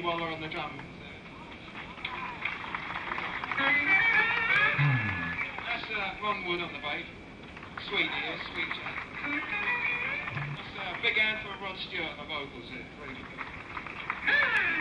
Waller on the drums. That's Ron Wood on the bass. Sweet, he is, sweet chap. That's a big hand for Rod Stewart on the vocals here. Very good.